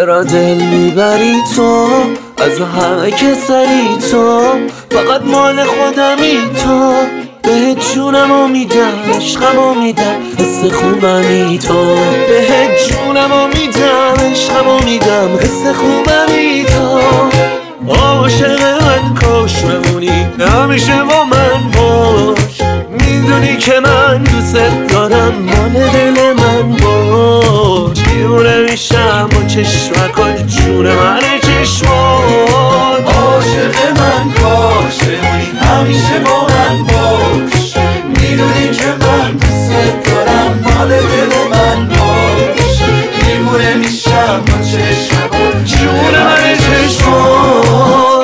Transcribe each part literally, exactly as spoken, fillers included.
چرا دل میبری تو از همه کسری تو، فقط مال خودمی تو. بهت جونمو میدم، عشقمو میدم، حس خوبمی تو. بهت جونمو میدم، عشقمو میدم، حس خوبمی تو. عاشق من کاش بمونی همیشه با من باش، میدونی که من دوست دارم، مال دل من باش. دیوونه میشم با چشمکات، جون من چشمان. عاشق من کاش بمونی همیشه با من باش، میدونی که من دوست دارم، مال دل من باش. دیوونه میشم با چشمکات، جون من چشمان.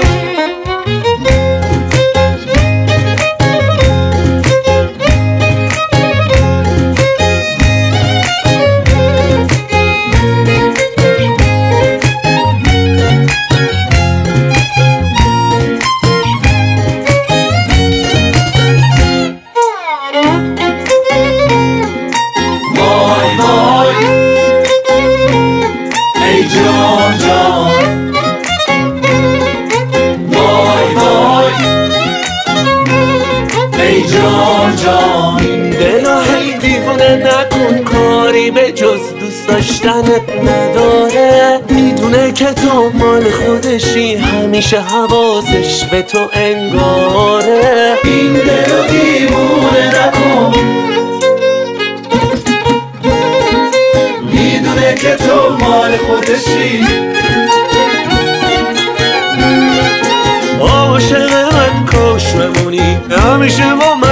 جان جان وای وای ای جان جان. دلا هی دیوونه نکن، کاری به جز دوست داشتنت نداره. میدونه که تو مال خودشی، همیشه حواسش به تو انگاره. این دلو دیوونه نکن، میدونه که تو مال خودشی. عاشق من کاش بمونی همیشه با من